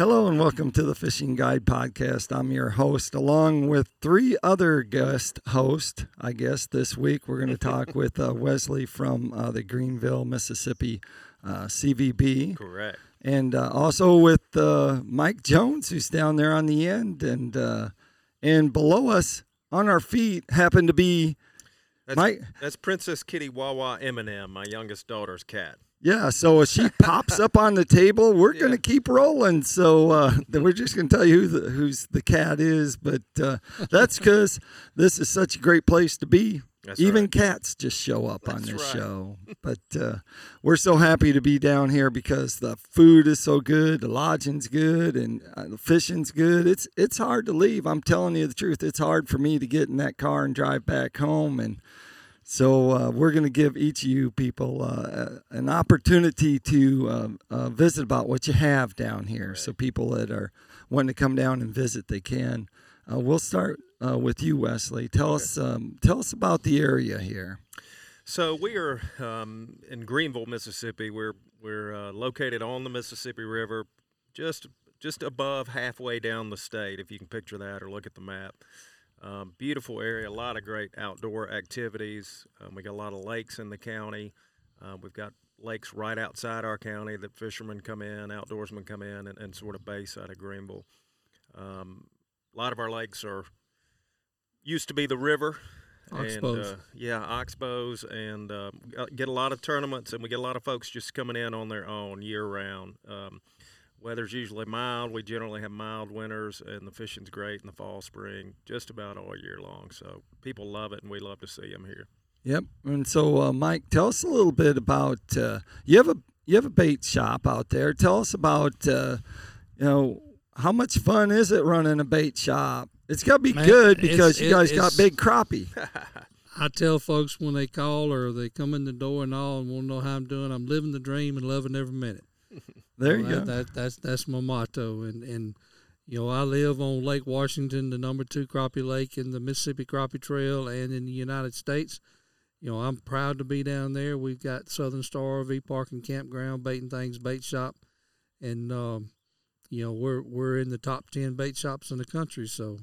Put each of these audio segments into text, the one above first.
Hello and welcome to the Fishing Guide Podcast. I'm your host, along with three other guest hosts. I guess this week we're going to talk with Wesley from the Greenville, Mississippi CVB. Correct. And also with Mike Jones, who's down there on the end. And below us, on our feet, happen to be Mike. That's Princess Kitty Wawa Eminem, my youngest daughter's cat. Yeah, so if she pops up on the table, we're going to keep rolling. So we're just going to tell you who's the cat is. But that's because this is such a great place to be. That's Even right. Cats just show up on this right. show. But we're so happy to be down here because the food is so good, the lodging's good, and the fishing's good. It's hard to leave. I'm telling you the truth. It's hard for me to get in that car and drive back home. And so we're going to give each of you people an opportunity to visit about what you have down here. Right. So people that are wanting to come down and visit, they can. We'll start with you, Wesley. Tell us about the area here. So we are in Greenville, Mississippi. We're located on the Mississippi River, just above halfway down the state, if you can picture that or look at the map. Beautiful area, a lot of great outdoor activities. We got a lot of lakes in the county. We've got lakes right outside our county that fishermen come in, outdoorsmen come in and sort of base out of Greenville. A lot of our lakes used to be the river. Oxbows. Oxbows, and get a lot of tournaments, and we get a lot of folks just coming in on their own year-round. Weather's usually mild. We generally have mild winters, and the fishing's great in the fall, spring, just about all year long. So people love it, and we love to see them here. Yep. And so, Mike, tell us a little bit about you have a bait shop out there. Tell us about how much fun is it running a bait shop? It's got to be good because you guys got big crappie. I tell folks when they call or they come in the door and all and want to know how I'm doing, I'm living the dream and loving every minute. There you go. That's my motto. And I live on Lake Washington, the number 2 crappie lake in the Mississippi Crappie Trail and in the United States. I'm proud to be down there. We've got Southern Star RV Park and Campground, Bait and Things Bait Shop. And, we're in the top 10 bait shops in the country. So,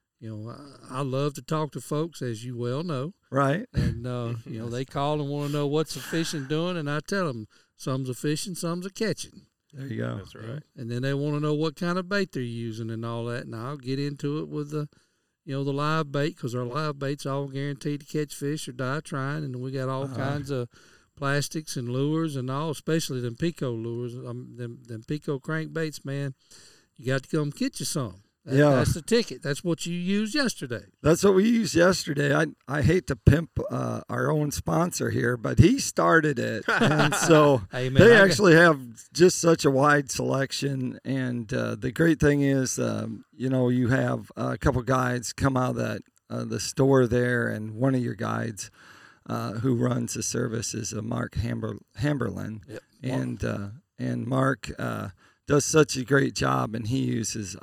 I love to talk to folks, as you well know. Right. And, they call and want to know what's the fishing doing, and I tell them some's a fishing, some's a catching. There you go. That's right. And then they want to know what kind of bait they're using and all that, and I'll get into it with the live bait, because our live bait's all guaranteed to catch fish or die trying, and we got all kinds of plastics and lures and all, especially them Pico lures, them Pico crankbaits, man. You got to come get you some. That's the ticket. That's what you used yesterday. That's what we used yesterday. I hate to pimp our own sponsor here, but he started it. And so they actually have just such a wide selection. And the great thing is, you have a couple guides come out of the store there, and one of your guides who runs the service is Mark Hamberlin. Yep. And Mark does such a great job, and he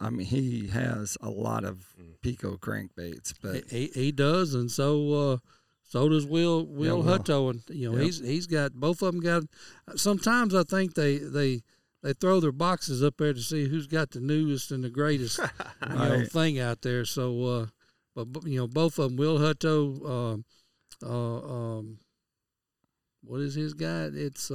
has a lot of Pico crankbaits. But he does, and so does Will Hutto, and he's got both of them. Got sometimes I think they throw their boxes up there to see who's got the newest and the greatest thing out there. So, but both of them. Will Hutto, what is his guide? It's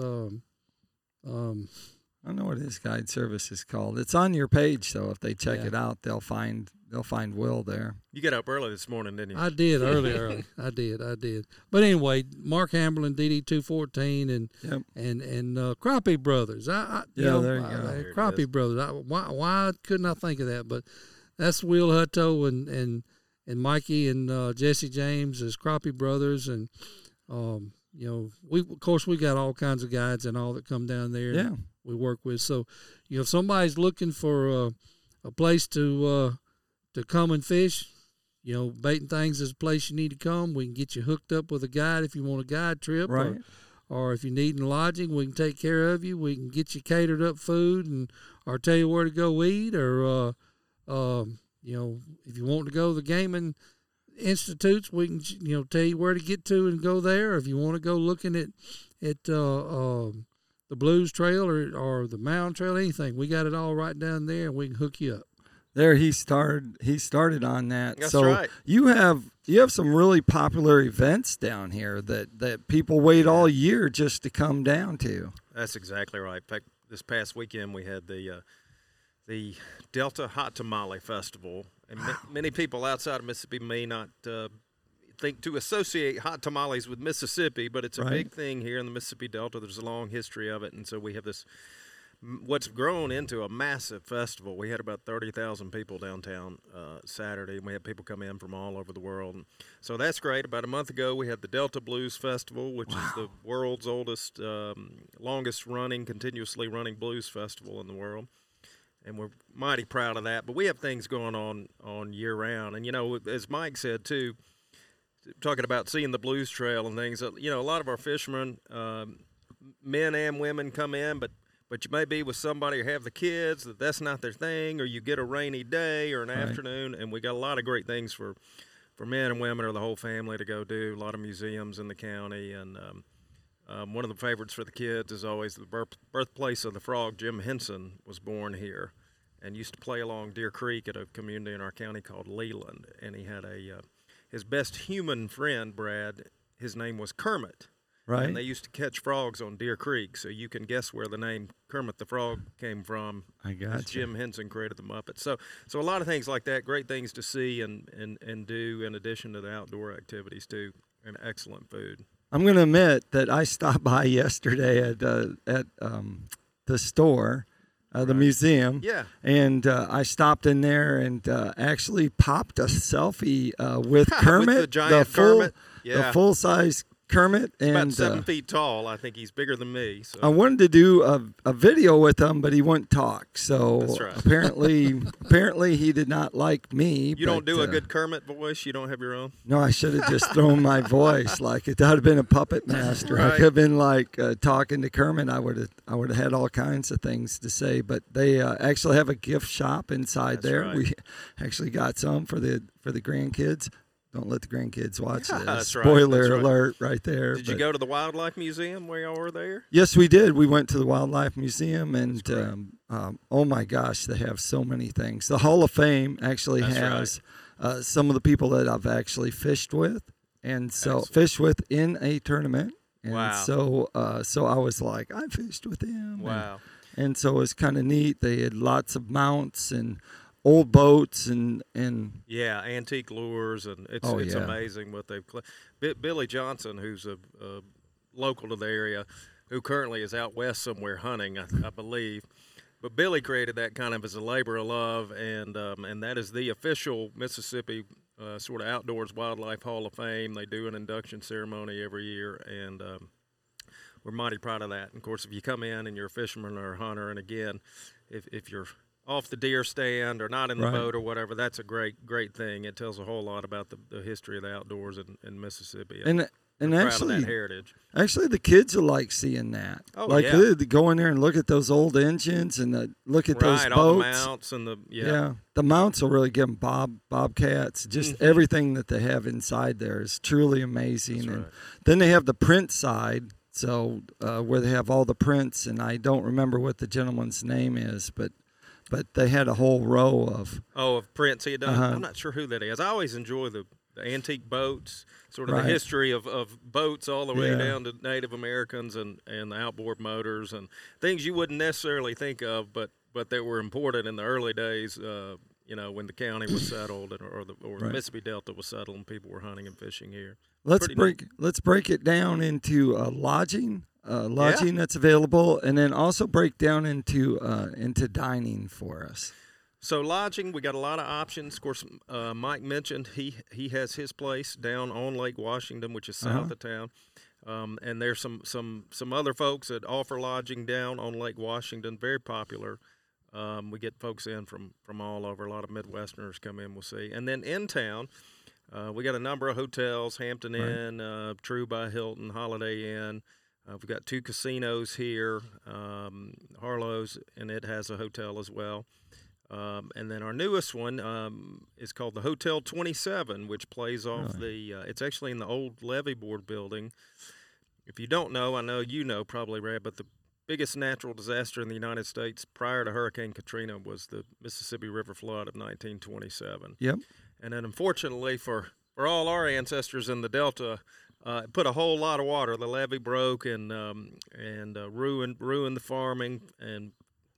I don't know what his guide service is called. It's on your page, so if they check it out, they'll find Will there. You got up early this morning, didn't you? I did early. I did. But anyway, Mark Hamberlin, DD214, and Crappie Brothers. There you go. Crappie Brothers. Why couldn't I think of that? But that's Will Hutto and Mikey and Jesse James as Crappie Brothers, and we got all kinds of guides and all that come down there. Yeah. We work with. So, if somebody's looking for a place to come and fish, Bait and Things is a place you need to come. We can get you hooked up with a guide if you want a guide trip. Right. Or if you need lodging, we can take care of you. We can get you catered up food or tell you where to go eat. Or, if you want to go to the gaming institutes, we can, tell you where to get to and go there. Or if you want to go looking at the the Blues Trail or the Mountain Trail, anything, we got it all right down there, and we can hook you up. There he started on that. That's so right. You have some really popular events down here that people wait all year just to come down to. That's exactly right. In fact, this past weekend we had the Delta Hot Tamale Festival, and many people outside of Mississippi may not think to associate hot tamales with Mississippi, but it's a big thing here in the Mississippi Delta. There's a long history of it, and so we have this. What's grown into a massive festival. We had about 30,000 people downtown Saturday, and we had people come in from all over the world. And so that's great. About a month ago, we had the Delta Blues Festival, which is the world's oldest, longest-running, continuously running blues festival in the world. And we're mighty proud of that. But we have things going on year-round. And, as Mike said, too, talking about seeing the blues trail and things, a lot of our fishermen, men and women, come in, but you may be with somebody or have the kids that's not their thing, or you get a rainy day or an afternoon, and we got a lot of great things for men and women or the whole family to go do. A lot of museums in the county, and one of the favorites for the kids is always the birthplace of the frog. Jim Henson was born here and used to play along Deer Creek at a community in our county called Leland, and he had his best human friend, Brad, his name was Kermit. Right. And they used to catch frogs on Deer Creek, so you can guess where the name Kermit the Frog came from. I got you. Jim Henson created the Muppets. So a lot of things like that, great things to see and do in addition to the outdoor activities too, and excellent food. I'm going to admit that I stopped by yesterday at the store, the museum. Yeah. And I stopped in there and actually popped a selfie with Kermit, with the giant Kermit. Yeah. The full-size Kermit. He's and about 7 feet tall. I think he's bigger than me. So. I wanted to do a video with him, but he wouldn't talk. So That's right. apparently he did not like me. You don't do a good Kermit voice? You don't have your own? No, I should have just thrown my voice. Like, if I'd have been a puppet master, Right. I could have been like talking to Kermit. I would have had all kinds of things to say. But they actually have a gift shop inside That's there. right. We actually got some for the grandkids. Don't let the grandkids watch this. That's right. Spoiler That's right. alert right there. Did you go to the Wildlife Museum where y'all were there? Yes, we did. We went to the Wildlife Museum, and oh my gosh, they have so many things. The Hall of Fame actually has some of the people that I've actually fished with, and fished with in a tournament. And wow. So I was like, I fished with him. Wow. And so it was kind of neat. They had lots of mounts and old boats and yeah, antique lures, and it's amazing what they've. Billy Johnson, who's a local to the area, who currently is out west somewhere hunting, I believe. But Billy created that kind of as a labor of love, and that is the official Mississippi sort of Outdoors Wildlife Hall of Fame. They do an induction ceremony every year, and we're mighty proud of that. And of course, if you come in and you're a fisherman or a hunter, and again, if you're off the deer stand or not in the boat or whatever, that's a great thing. It tells a whole lot about the history of the outdoors in Mississippi. And actually, that heritage. Actually, the kids will like seeing that. Oh, like yeah. They go in there and look at those old engines and look at those boats. All the mounts and the mounts will really give them bobcats. Just everything that they have inside there is truly amazing. That's and right. then they have the print side, so where they have all the prints, and I don't remember what the gentleman's name is, but they had a whole row of prints he had done. I'm not sure who that is. I always enjoy the antique boats, sort of the history of boats all the way down to Native Americans and the outboard motors and things you wouldn't necessarily think of, but that were important in the early days. When the county was settled or the Mississippi Delta was settled and people were hunting and fishing here. Let's break it down into lodging. That's available, and then also break down into dining for us. So lodging, we got a lot of options. Of course, Mike mentioned he has his place down on Lake Washington, which is south of town, and there's some other folks that offer lodging down on Lake Washington, very popular. We get folks in from all over. A lot of Midwesterners come in. We'll see, and then in town. We got a number of hotels: Hampton Inn, True by Hilton, Holiday Inn. We've got 2 casinos here, Harlow's, and it has a hotel as well. And then our newest one is called the Hotel 27, which plays off it's actually in the old Levee Board building. If you don't know, I know you know probably, Brad, but the biggest natural disaster in the United States prior to Hurricane Katrina was the Mississippi River flood of 1927. Yep. And then, unfortunately for all our ancestors in the Delta, it put a whole lot of water. The levee broke and ruined the farming and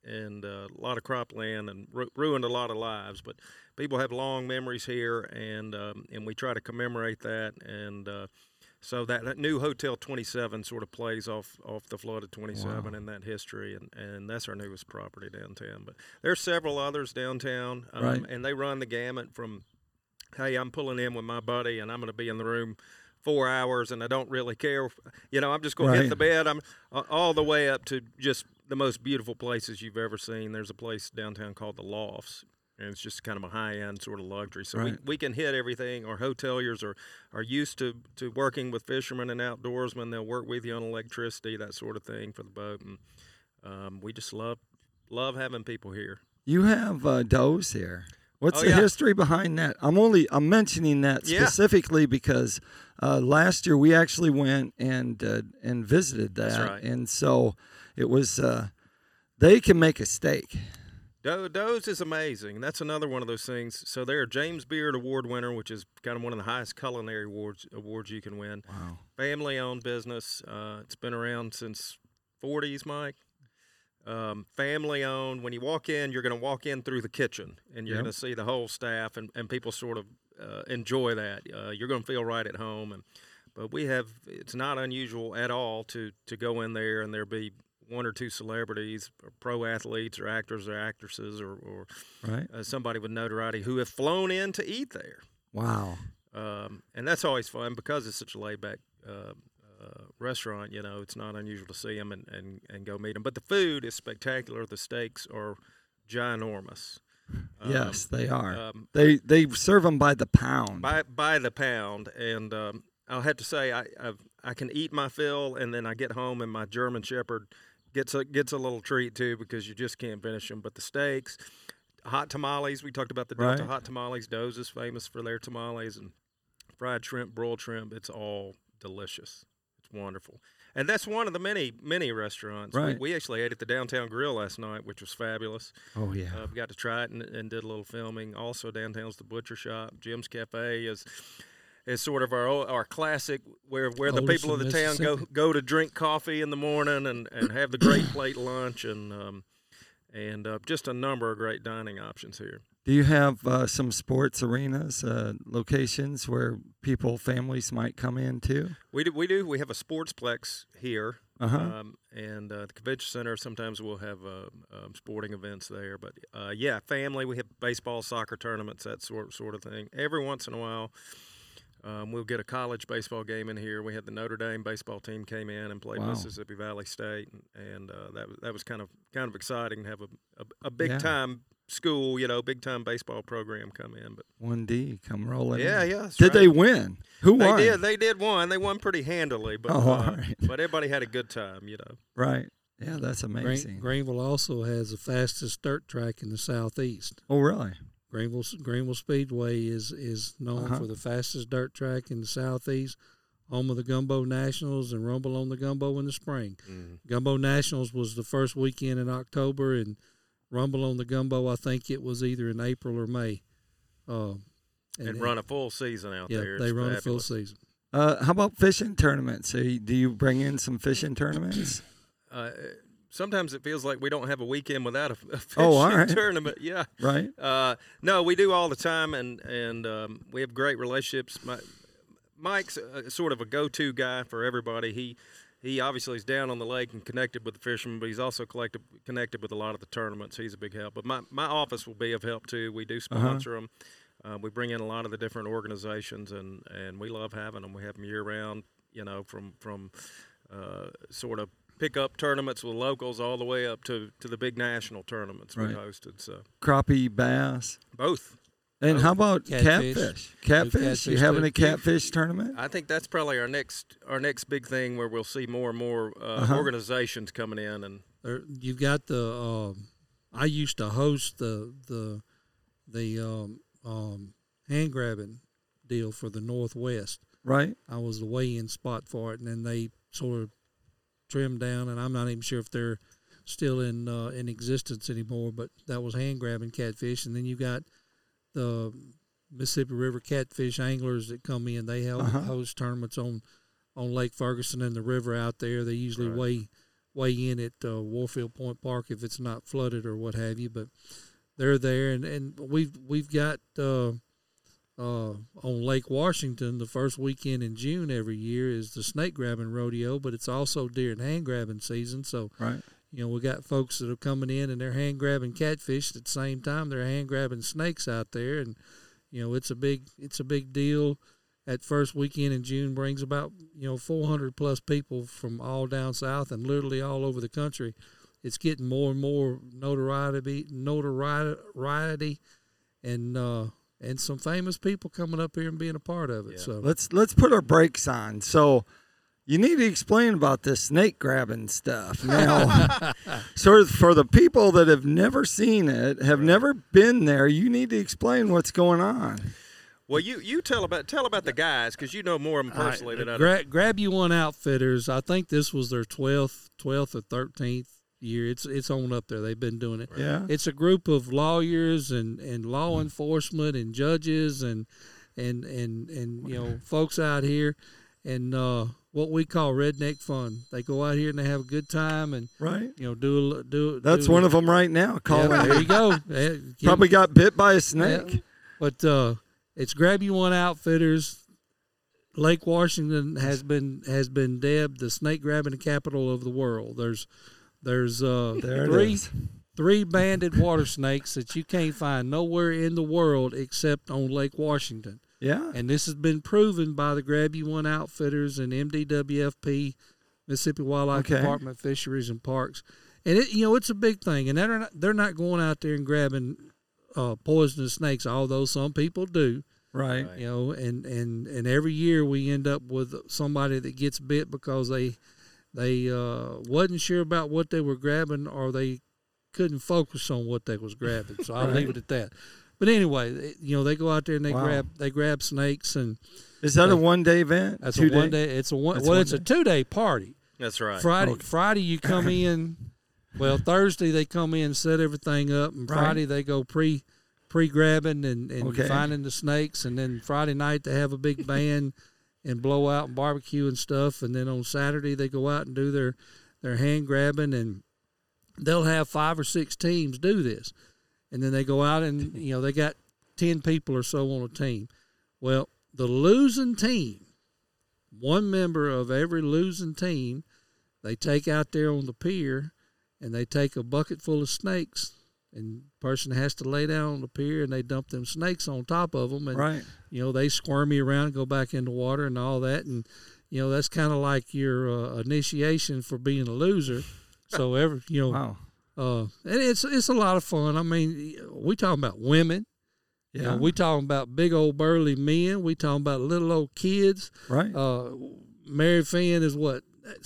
a lot of cropland and ruined a lot of lives. But people have long memories here, and we try to commemorate that. And so that new Hotel 27 sort of plays off the flood of 27 and that history, and that's our newest property downtown. But there's several others downtown, and they run the gamut from, hey, I'm pulling in with my buddy, and I'm going to be in the room 4 hours, and I don't really care. I'm just going to hit the bed. I'm all the way up to just the most beautiful places you've ever seen. There's a place downtown called the Lofts, and it's just kind of a high-end sort of luxury. So we can hit everything. Our hoteliers are used to working with fishermen and outdoorsmen. They'll work with you on electricity, that sort of thing for the boat. And we just love having people here. You have does here. What's the history behind that? I'm mentioning that specifically because last year we actually went and visited that. That's right. And so it was they can make a steak. Doe's is amazing. That's another one of those things. So they're a James Beard Award winner, which is kind of one of the highest culinary awards you can win. Wow. Family-owned business. It's been around since 40s, Mike. Family-owned. When you walk in, you're going to walk in through the kitchen, and you're going to see the whole staff, and people sort of enjoy that. You're going to feel right at home. But it's not unusual at all to go in there, and there be one or two celebrities, or pro athletes, or actors or actresses, or somebody with notoriety who have flown in to eat there. Wow. And that's always fun because it's such a laid-back restaurant. It's not unusual to see them and go meet them. But the food is spectacular. The steaks are ginormous. Yes, they are. They serve them by the pound. By the pound, and I'll have to say I can eat my fill, and then I get home and my German Shepherd gets a little treat too because you just can't finish them. But the steaks, hot tamales. We talked about the Delta hot tamales. Doe's is famous for their tamales and fried shrimp, broiled shrimp. It's all delicious. It's wonderful. And that's one of the many restaurants. Right. We actually ate at the Downtown Grill last night, which was fabulous. Oh, yeah. We got to try it and did a little filming. Also, downtown's the Butcher Shop. Jim's Cafe is sort of our classic where the people of the town go to drink coffee in the morning and have the great plate lunch and just a number of great dining options here. Do you have some sports arenas, locations where families might come in too? We do. We have a sportsplex here, and the convention center. Sometimes we'll have sporting events there. But family. We have baseball, soccer tournaments, that sort of thing. Every once in a while, we'll get a college baseball game in here. We had the Notre Dame baseball team came in and played Mississippi Valley State, and that was kind of exciting to have a big time school, big time baseball program come in. But 1D come rolling. Yeah. Did they win? Who won? They did win. They won pretty handily, but but everybody had a good time, Right. Yeah, that's amazing. Greenville also has the fastest dirt track in the southeast. Oh, really? Greenville Speedway is known for the fastest dirt track in the southeast, home of the Gumbo Nationals and Rumble on the Gumbo in the spring. Mm-hmm. Gumbo Nationals was the first weekend in October, and Rumble on the Gumbo, I think it was either in April or May. And run a full season out there. Yeah, they run a full season. How about fishing tournaments? Do you bring in some fishing tournaments? Sometimes it feels like we don't have a weekend without a fishing tournament. Yeah. Right. No, we do all the time, and we have great relationships. Mike's sort of a go-to guy for everybody. He obviously is down on the lake and connected with the fishermen, but he's also connected with a lot of the tournaments. He's a big help. But my office will be of help, too. We do sponsor them. We bring in a lot of the different organizations, and we love having them. We have them year-round, from sort of pick-up tournaments with locals all the way up to the big national tournaments we hosted. So crappie, bass? Both. And how about catfish? Catfish? You having a catfish tournament? I think that's probably our next big thing where we'll see more and more organizations coming in. And you've got the I used to host the hand grabbing deal for the Northwest. Right. I was the weigh-in spot for it, and then they sort of trimmed down, and I'm not even sure if they're still in existence anymore. But that was hand grabbing catfish, and then you got the Mississippi River catfish anglers that come in. They host tournaments on Lake Ferguson and the river out there. They usually weigh in at Warfield Point Park if it's not flooded or what have you. But they're there, and we've got on Lake Washington the first weekend in June every year is the snake grabbing rodeo, but it's also deer and hand grabbing season. So we got folks that are coming in and they're hand grabbing catfish at the same time they're hand grabbing snakes out there, and it's a big deal. That first weekend in June brings about 400 plus people from all down south and literally all over the country. It's getting more and more notoriety, and some famous people coming up here and being a part of it. So let's put our brakes on. So you need to explain about this snake grabbing stuff now. Sort of for the people that have never seen it, have never been there, you need to explain what's going on. Well, you tell about the guys, because you know more of them personally than I do. Grab You One Outfitters. I think this was their 12th or 13th year. It's on up there. They've been doing it. Yeah. It's a group of lawyers and law enforcement and judges and folks out here, and what we call redneck fun. They go out here and they have a good time and do. That's one of them right now. There you go. Probably got bit by a snake. Yeah. But it's Grab You One Outfitters. Lake Washington has been dubbed the snake grabbing capital of the world. There's three banded water snakes that you can't find nowhere in the world except on Lake Washington. Yeah. And this has been proven by the Grab You One Outfitters and MDWFP, Mississippi Wildlife Department, Fisheries and Parks. And it's a big thing. And they're not going out there and grabbing poisonous snakes, although some people do. Right. And every year we end up with somebody that gets bit because they wasn't sure about what they were grabbing, or they couldn't focus on what they was grabbing. So I'll leave it at that. But anyway, they go out there and they grab snakes. And is that a 1 day event? That's a 1 day. It's a it's a 2 day party. That's right. Friday you come in. Well, Thursday they come in and set everything up, and Friday they go pre-grabbing and finding the snakes, and then Friday night they have a big band and blow out and barbecue and stuff, and then on Saturday they go out and do their hand grabbing, and they'll have 5 or 6 teams do this, and then they go out and they got 10 people or so on a team. Well, the losing team, one member of every losing team, they take out there on the pier, and they take a bucket full of snakes, and the person has to lay down on the pier, and they dump them snakes on top of them, and they squirmy around and go back in the water and all that, and that's kind of like your initiation for being a loser. So and it's a lot of fun. I mean, we talking about women. Yeah, we talking about big old burly men. We talking about little old kids. Right. Mary Finn is what,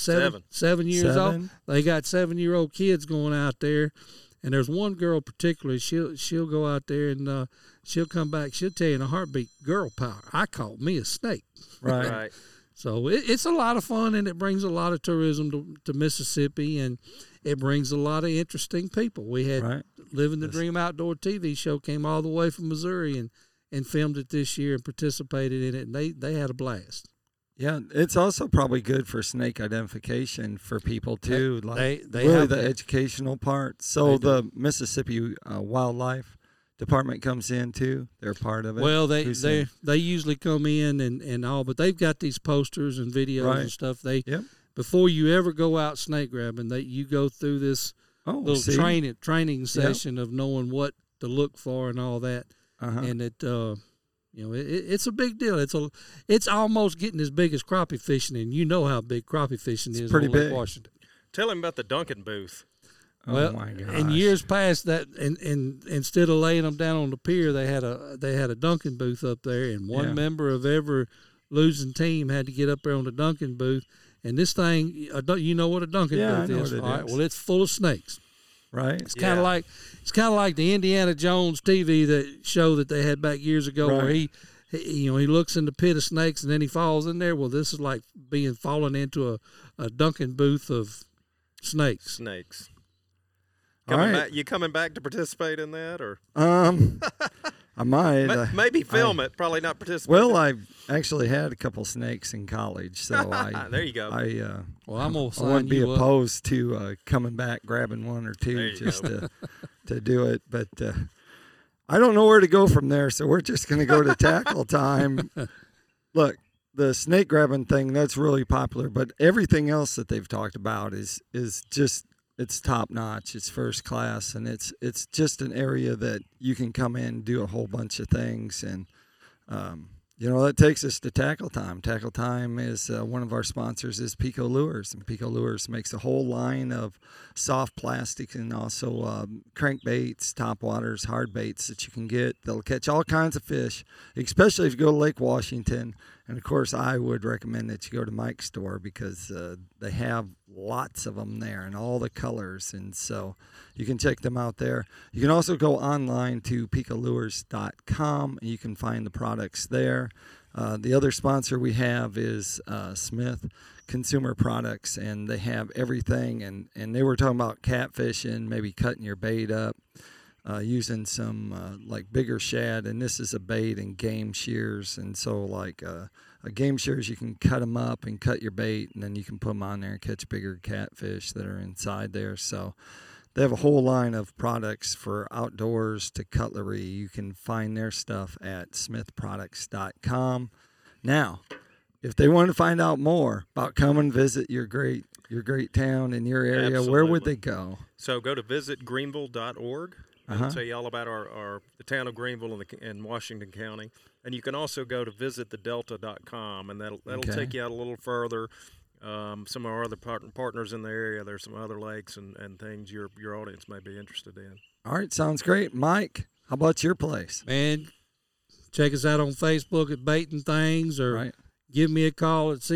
7 years old. They got 7-year-old kids going out there, and there's one girl particularly. She'll go out there and she'll come back. She'll tell you in a heartbeat, "Girl power. I caught me a snake." Right. So it's a lot of fun, and it brings a lot of tourism to Mississippi, and it brings a lot of interesting people. We had Living the Dream Outdoor TV show came all the way from Missouri and filmed it this year and participated in it, and they had a blast. Yeah, it's also probably good for snake identification for people too. They really have the educational part. So the Mississippi Wildlife Department comes in too. They're part of it. Well, they usually come in and all, but they've got these posters and videos and stuff. Before you ever go out snake grabbing, you go through this little training session of knowing what to look for and all that, and it's a big deal. It's almost getting as big as crappie fishing, and you know how big crappie fishing is on Lake Washington. Tell him about the Duncan booth. Well, my gosh. in years past, that and instead of laying them down on the pier, they had a Duncan booth up there, and one member of every losing team had to get up there on the Duncan booth. And this thing, you know what a Duncan booth is? All right. Well, it's full of snakes. Right. It's kind of like the Indiana Jones TV show that they had back years ago, where he looks in the pit of snakes and then he falls in there. Well, this is like falling into a Dunkin' booth of snakes. You coming back to participate in that, or? I might. Maybe film it. Probably not participate. Well, I've actually had a couple snakes in college, so there you go. I wouldn't be opposed to coming back, grabbing one or two just to do it, but I don't know where to go from there. So we're just going to go to tackle time. Look, the snake grabbing thing, that's really popular, but everything else that they've talked about is just. It's top notch. It's first class, and it's just an area that you can come in and do a whole bunch of things. And that takes us to Tackle Time. Tackle Time is one of our sponsors is Pico Lures, and Pico Lures makes a whole line of soft plastic and also crankbaits, topwaters, hard baits that you can get. They'll catch all kinds of fish, especially if you go to Lake Washington. And, of course, I would recommend that you go to Mike's store because they have lots of them there and all the colors. And so you can check them out there. You can also go online to picolures.com, and you can find the products there. The other sponsor we have is Smith Consumer Products, and they have everything. And they were talking about catfishing, maybe cutting your bait up. Using some like bigger shad, and this is a bait and game shears, and so like a game shears, you can cut them up and cut your bait, and then you can put them on there and catch bigger catfish that are inside there. So they have a whole line of products for outdoors to cutlery. You can find their stuff at smithproducts.com. Now, if they want to find out more about come and visit your great town in your area, Absolutely. Where would they go? So go to visitgreenville.org. And tell you all about the town of Greenville in Washington County. And you can also go to visitthedelta.com, and that'll take you out a little further. Some of our other partners in the area, there's some other lakes and things your audience may be interested in. All right, sounds great. Mike, how about your place? Man, check us out on Facebook at Baiting Things, or give me a call at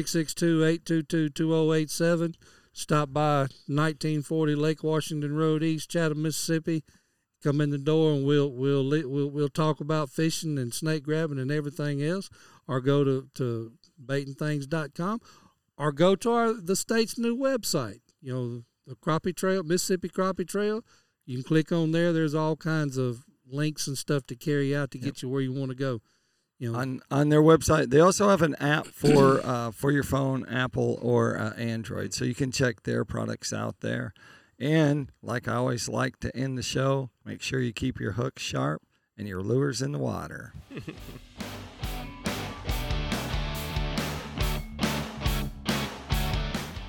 662-822-2087. Stop by 1940 Lake Washington Road East, Chatham, Mississippi. Come in the door and we'll talk about fishing and snake grabbing and everything else, or go to baitingthings.com, or go to the state's new website. The Crappie Trail, Mississippi Crappie Trail. You can click on there. There's all kinds of links and stuff to carry out to get you where you want to go. On their website, they also have an app for your phone, Apple or Android, so you can check their products out there. And like I always like to end the show, make sure you keep your hooks sharp and your lures in the water.